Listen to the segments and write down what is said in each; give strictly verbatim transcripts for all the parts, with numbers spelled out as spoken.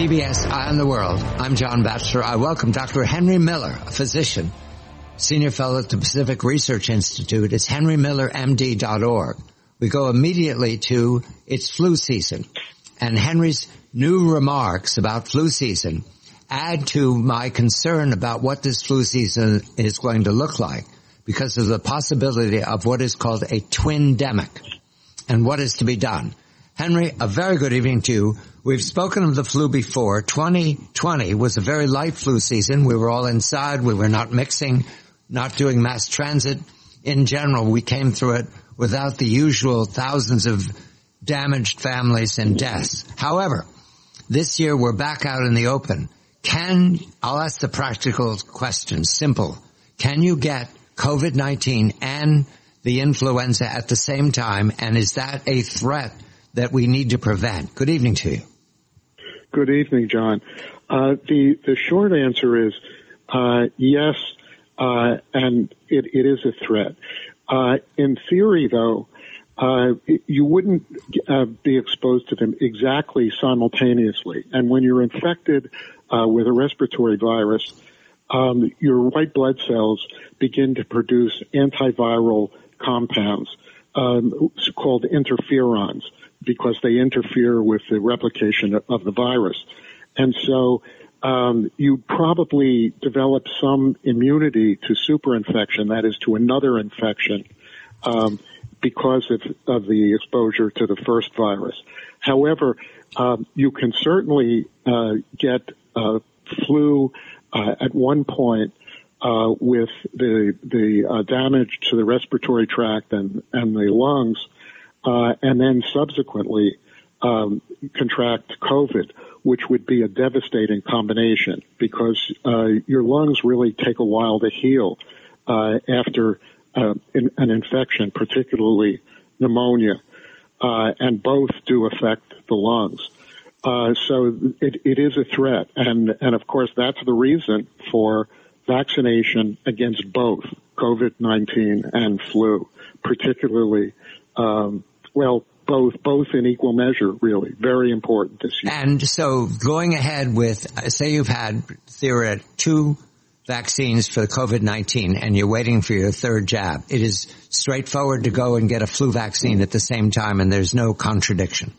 C B S Eye on the World. I'm John Batchelor. I welcome Doctor Henry Miller, a physician, senior fellow at the Pacific Research Institute. It's henry miller m d dot org. We go immediately to it's flu season. And Henry's new remarks about flu season add to my concern about what this flu season is going to look like because of the possibility of what is called a twindemic and what is to be done. Henry, a very good evening to you. We've spoken of the flu before. twenty twenty was a very light flu season. We were all inside. We were not mixing, not doing mass transit. In general, we came through it without the usual thousands of damaged families and deaths. However, this year we're back out in the open. Can, I'll ask the practical question, simple. Can you get COVID nineteen and the influenza at the same time? And is that a threat that we need to prevent? Good evening to you. Good evening, John. Uh, the, the short answer is, uh, yes, uh, and it, it is a threat. Uh, in theory, though, uh, you wouldn't uh, be exposed to them exactly simultaneously. And when you're infected uh, with a respiratory virus, um, your white blood cells begin to produce antiviral compounds um, called interferons, because they interfere with the replication of the virus. And so um, you probably develop some immunity to superinfection, that is to another infection, um, because of, of the exposure to the first virus. However, um, you can certainly uh, get uh, flu uh, at one point uh, with the, the uh, damage to the respiratory tract and, and the lungs, Uh, and then subsequently um, contract COVID, which would be a devastating combination because uh, your lungs really take a while to heal uh, after uh, in, an infection, particularly pneumonia, uh, and both do affect the lungs. Uh, so it, it is a threat, and and of course that's the reason for vaccination against both COVID nineteen and flu, particularly. Um, Well, both, both in equal measure, really. Very important this year. And so going ahead with, say you've had, theoretically, two vaccines for COVID nineteen and you're waiting for your third jab. It is straightforward to go and get a flu vaccine at the same time and there's no contradiction.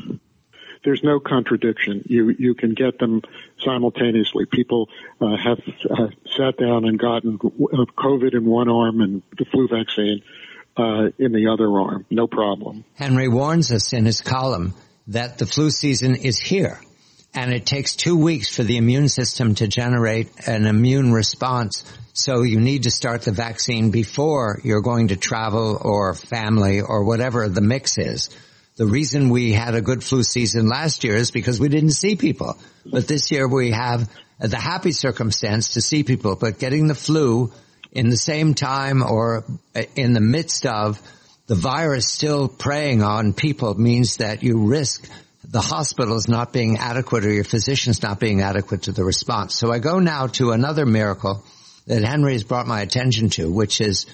There's no contradiction. You, you can get them simultaneously. People uh, have uh, sat down and gotten COVID in one arm and the flu vaccine Uh, in the other arm, no problem. Henry warns us in his column that the flu season is here, and it takes two weeks for the immune system to generate an immune response. So you need to start the vaccine before you're going to travel or family or whatever the mix is. The reason we had a good flu season last year is because we didn't see people. But this year we have the happy circumstance to see people, but getting the flu in the same time or in the midst of the virus still preying on people means that you risk the hospitals not being adequate or your physicians not being adequate to the response. So I go now to another miracle that Henry has brought my attention to, which is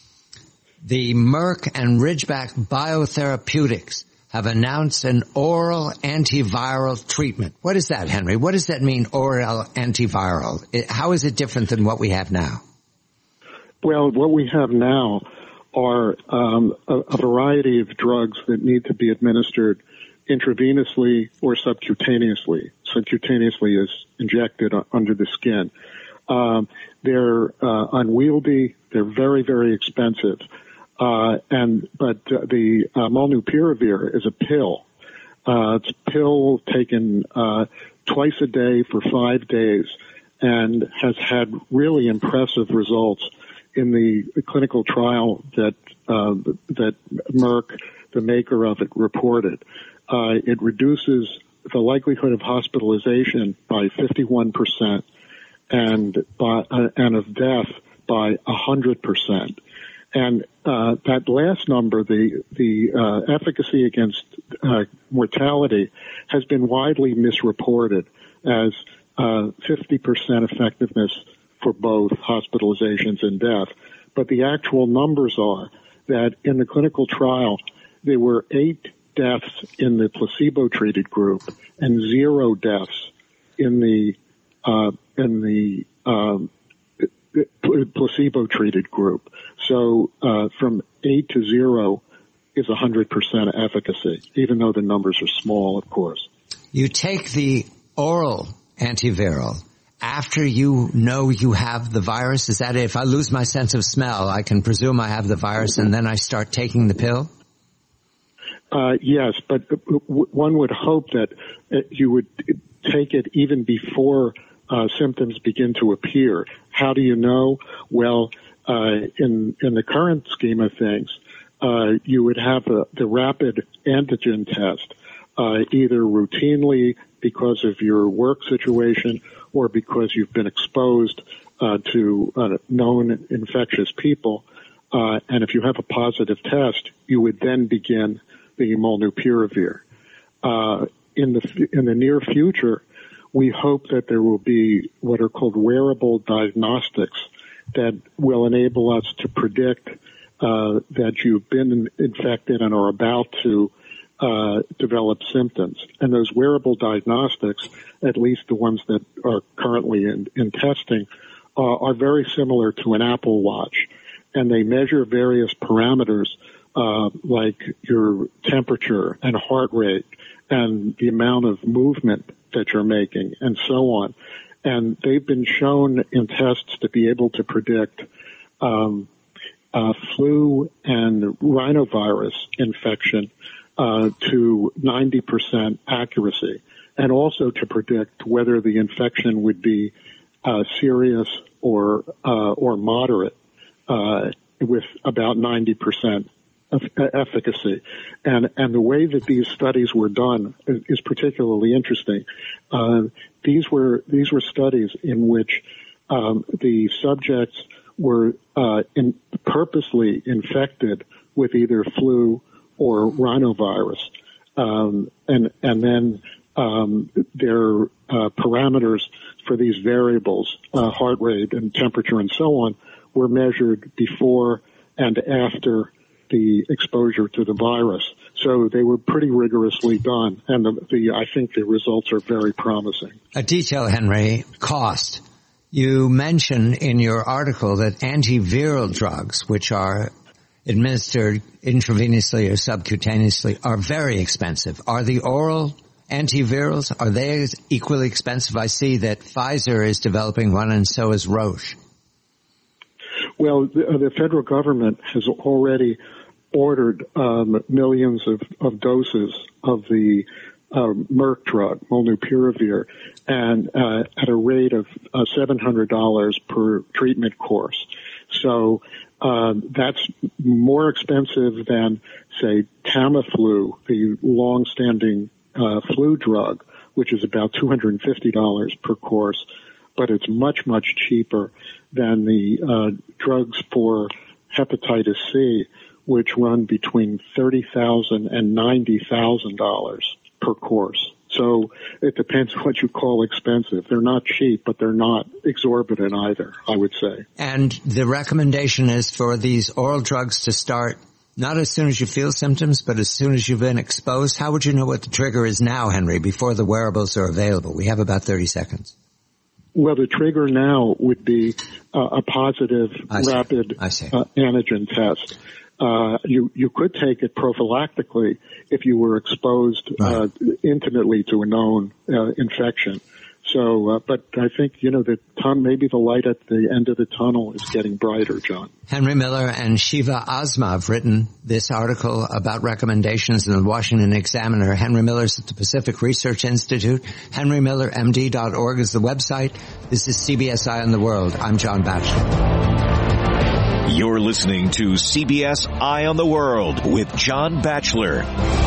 the Merck and Ridgeback Biotherapeutics have announced an oral antiviral treatment. What is that, Henry? What does that mean, oral antiviral? How is it different than what we have now? Well, what we have now are um, a, a variety of drugs that need to be administered intravenously or subcutaneously. Subcutaneously is injected under the skin. Um, they're uh, unwieldy. They're very, very expensive. Uh, and but uh, the uh, molnupiravir is a pill. Uh, it's a pill taken uh, twice a day for five days and has had really impressive results in the clinical trial that uh, that Merck, the maker of it, reported. Uh, it reduces the likelihood of hospitalization by fifty-one percent and by uh, and of death by one hundred percent. And uh, that last number, the the uh, efficacy against uh, mortality, has been widely misreported as uh, fifty percent effectiveness for both hospitalizations and death. But the actual numbers are that in the clinical trial, there were eight deaths in the placebo-treated group and zero deaths in the uh, in the um, placebo-treated group. So uh, from eight to zero is one hundred percent efficacy, even though the numbers are small, of course. You take the oral antiviral after you know you have the virus? Is that it? If I lose my sense of smell, I can presume I have the virus, and then I start taking the pill? Uh, yes, but one would hope that you would take it even before uh, symptoms begin to appear. How do you know? Well, uh, in in the current scheme of things, uh, you would have a, the rapid antigen test, uh, either routinely because of your work situation or because you've been exposed uh, to uh, known infectious people. Uh, and if you have a positive test, you would then begin the molnupiravir. Uh, in the in the near future, we hope that there will be what are called wearable diagnostics that will enable us to predict uh, that you've been infected and are about to uh, develop symptoms. And those wearable diagnostics, at least the ones that are currently in, in testing, uh, are very similar to an Apple Watch. And they measure various parameters uh, like your temperature and heart rate and the amount of movement that you're making and so on. And they've been shown in tests to be able to predict um, uh, flu and rhinovirus infection uh, to ninety percent accuracy, and also to predict whether the infection would be uh, serious or uh, or moderate uh, with about ninety percent of efficacy. And and the way that these studies were done is, is particularly interesting. Uh, these were these were studies in which um, the subjects were uh, in, purposely infected with either flu or rhinovirus, um, and and then um, their uh, parameters for these variables, uh, heart rate and temperature and so on, were measured before and after the exposure to the virus. So they were pretty rigorously done, and the, the I think the results are very promising. A detail, Henry, cost. You mention in your article that antiviral drugs, which are administered intravenously or subcutaneously, are very expensive. Are the oral antivirals, are they equally expensive? I see that Pfizer is developing one, and so is Roche. Well, the, the federal government has already ordered um, millions of, of doses of the uh, Merck drug, molnupiravir, and uh, at a rate of uh, seven hundred dollars per treatment course. So uh, that's more expensive than, say, Tamiflu, the long-standing uh, flu drug, which is about two hundred fifty dollars per course, but it's much, much cheaper than the uh, drugs for hepatitis C, which run between thirty thousand dollars and ninety thousand dollars per course. So it depends what you call expensive. They're not cheap, but they're not exorbitant either, I would say. And the recommendation is for these oral drugs to start not as soon as you feel symptoms, but as soon as you've been exposed. How would you know what the trigger is now, Henry, before the wearables are available? We have about thirty seconds. Well, the trigger now would be uh, a positive, I see. rapid I see. Uh, antigen test. Uh, you, you could take it prophylactically if you were exposed right. uh, intimately to a known uh, infection. So, uh, but I think, you know, the ton, maybe the light at the end of the tunnel is getting brighter, John. Henry Miller and Shiva Asma have written this article about recommendations in the Washington Examiner. Henry Miller's at the Pacific Research Institute. henry miller m d dot org is the website. This is C B S Eye on the World. I'm John Batchelor. You're listening to C B S Eye on the World with John Batchelor.